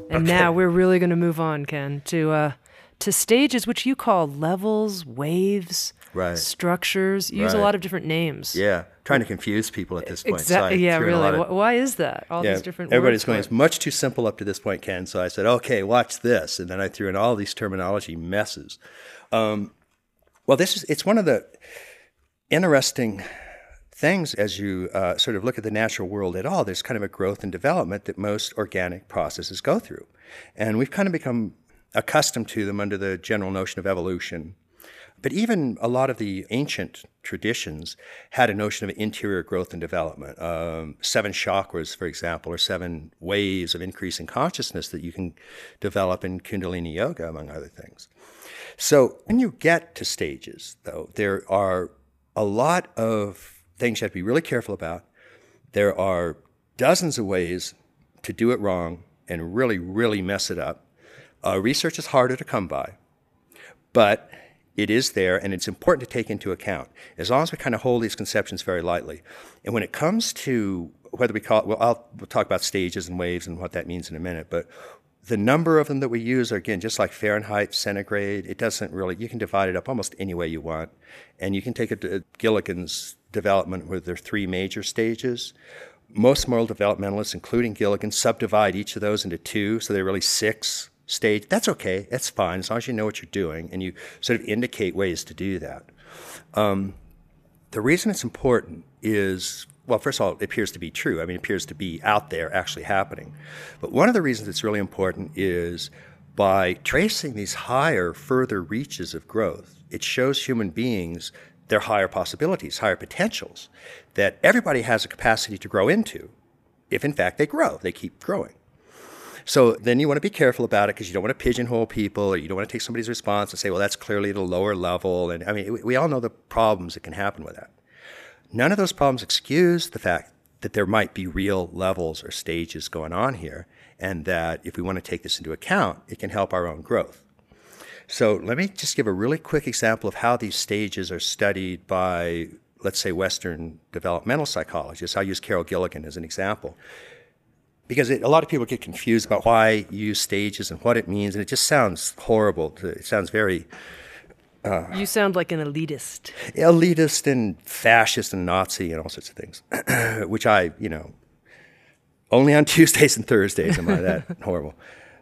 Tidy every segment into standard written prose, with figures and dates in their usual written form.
And now we're really going to move on, Ken, to stages which you call levels, waves, structures. You use a lot of different names. Yeah, trying to confuse people at this point. Exactly. So yeah, really. Why is that? All these different everybody's words going, it's much too simple up to this point, Ken. So I said, okay, watch this. And then I threw in all these terminology messes. Well, it's one of the interesting things as you sort of look at the natural world at all. There's kind of a growth and development that most organic processes go through. And we've kind of become accustomed to them under the general notion of evolution. But even a lot of the ancient traditions had a notion of interior growth and development. 7 chakras, for example, or 7 ways of increasing consciousness that you can develop in Kundalini Yoga, among other things. So when you get to stages, though, there are a lot of things you have to be really careful about. There are dozens of ways to do it wrong and really, really mess it up. Research is harder to come by, but it is there, and it's important to take into account, as long as we kind of hold these conceptions very lightly. And when it comes to whether we call it, we'll talk about stages and waves and what that means in a minute, but the number of them that we use are, again, just like Fahrenheit, centigrade. It doesn't really, you can divide it up almost any way you want. And you can take it to Gilligan's development where there are 3 major stages. Most moral developmentalists, including Gilligan, subdivide each of those into 2, so they're really 6 stages. That's okay. That's fine, as long as you know what you're doing and you sort of indicate ways to do that. The reason it's important is, well, first of all, it appears to be true. I mean, it appears to be out there actually happening. But one of the reasons it's really important is by tracing these higher, further reaches of growth, it shows human beings their higher possibilities, higher potentials that everybody has a capacity to grow into if, in fact, they grow. They keep growing. So then you want to be careful about it because you don't want to pigeonhole people or you don't want to take somebody's response and say, well, that's clearly at a lower level. And I mean, we all know the problems that can happen with that. None of those problems excuse the fact that there might be real levels or stages going on here, and that if we want to take this into account, it can help our own growth. So let me just give a really quick example of how these stages are studied by, let's say, Western developmental psychologists. I'll use Carol Gilligan as an example. Because a lot of people get confused about why you use stages and what it means, and it just sounds horrible. It sounds very... you sound like an elitist. Elitist and fascist and Nazi and all sorts of things, which I, only on Tuesdays and Thursdays am I that horrible.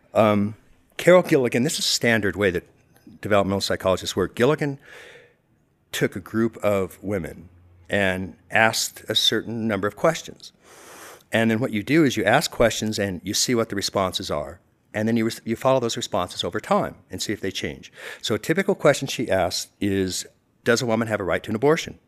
Carol Gilligan, this is a standard way that developmental psychologists work. Gilligan took a group of women and asked a certain number of questions. And then what you do is you ask questions and you see what the responses are. And then you follow those responses over time and see if they change. So a typical question she asked is, does a woman have a right to an abortion?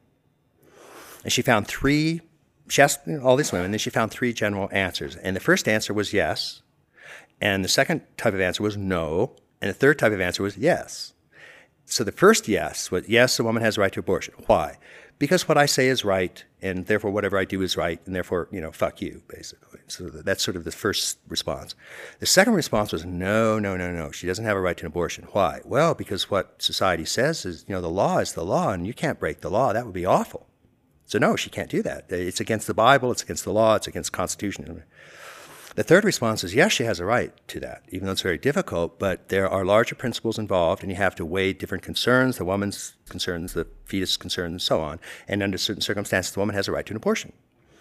And she found 3, she asked all these women, and then she found 3 general answers. And the first answer was yes. And the second type of answer was no. And the third type of answer was yes. So the first yes was, yes, a woman has a right to abortion. Why? Because what I say is right, and therefore whatever I do is right, and therefore, fuck you, basically. So that's sort of the first response. The second response was, no, she doesn't have a right to an abortion. Why? Well, because what society says is, the law is the law, and you can't break the law. That would be awful. So no, she can't do that. It's against the Bible, it's against the law, it's against the Constitution. The third response is, yes, she has a right to that, even though it's very difficult, but there are larger principles involved, and you have to weigh different concerns, the woman's concerns, the fetus concerns, and so on. And under certain circumstances, the woman has a right to an abortion.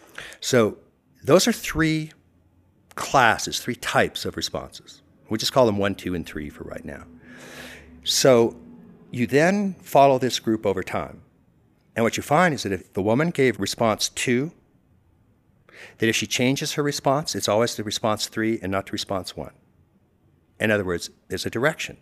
So those are 3 classes, 3 types of responses. We just call them 1, 2, and 3 for right now. So you then follow this group over time. And what you find is that if the woman gave response 2, that if she changes her response, it's always to response 3 and not to response 1. In other words, there's a direction.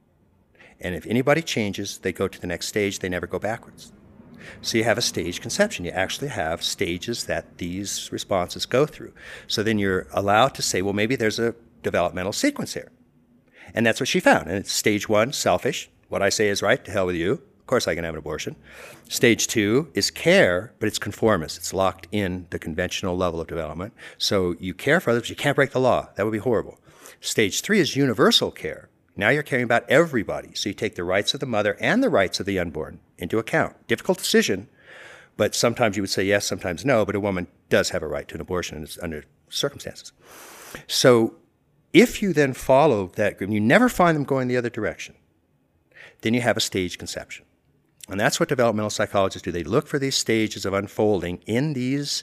And if anybody changes, they go to the next stage, they never go backwards. So you have a stage conception. You actually have stages that these responses go through. So then you're allowed to say, well, maybe there's a developmental sequence here. And that's what she found. And it's stage 1, selfish. What I say is right, to hell with you. Of course I can have an abortion. Stage 2 is care, but it's conformist. It's locked in the conventional level of development. So you care for others, but you can't break the law. That would be horrible. Stage 3 is universal care. Now you're caring about everybody. So you take the rights of the mother and the rights of the unborn into account. Difficult decision, but sometimes you would say yes, sometimes no, but a woman does have a right to an abortion under circumstances. So If you then follow that group, and you never find them going the other direction, then you have a stage conception. And that's what developmental psychologists do. They look for these stages of unfolding in these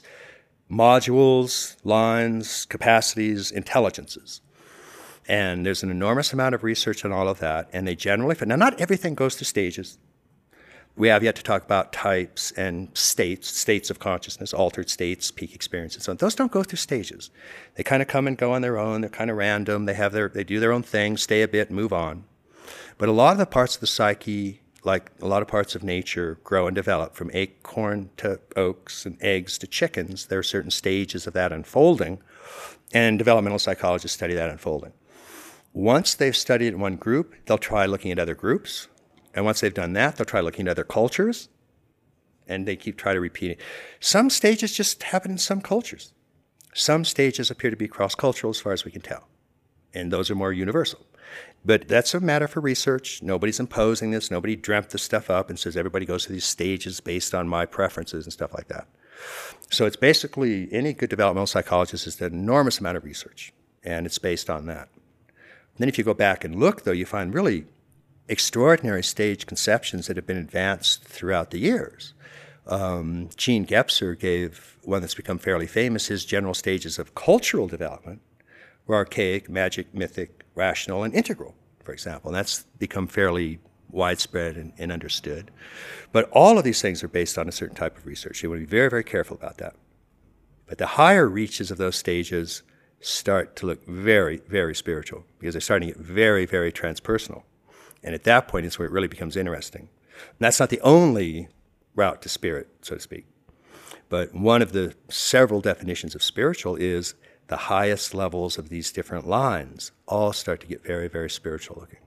modules, lines, capacities, intelligences. And there's an enormous amount of research on all of that. And they generally, now not everything goes through stages. We have yet to talk about types and states of consciousness, altered states, peak experience, and so on. Those don't go through stages. They kind of come and go on their own. They're kind of random. They do their own thing, stay a bit, move on. But a lot of the parts of the psyche, like a lot of parts of nature, grow and develop. From acorn to oaks and eggs to chickens, there are certain stages of that unfolding, and developmental psychologists study that unfolding. Once they've studied one group, they'll try looking at other groups. And once they've done that, they'll try looking at other cultures, and they trying to repeat it. Some stages just happen in some cultures. Some stages appear to be cross-cultural as far as we can tell, and those are more universal. But that's a matter for research. Nobody's imposing this. Nobody dreamt this stuff up and says everybody goes through these stages based on my preferences and stuff like that. So it's basically, any good developmental psychologist has done an enormous amount of research, and it's based on that. And then if you go back and look, though, you find really extraordinary stage conceptions that have been advanced throughout the years. Gene Gebser gave one that's become fairly famous. His general stages of cultural development were archaic, magic, mythic, rational, and integral, for example. And that's become fairly widespread and understood. But all of these things are based on a certain type of research. You want to be very, very careful about that. But the higher reaches of those stages start to look very, very spiritual, because they're starting to get very, very transpersonal. And at that point, it's where it really becomes interesting. And that's not the only route to spirit, so to speak. But one of the several definitions of spiritual is the highest levels of these different lines all start to get very, very spiritual looking.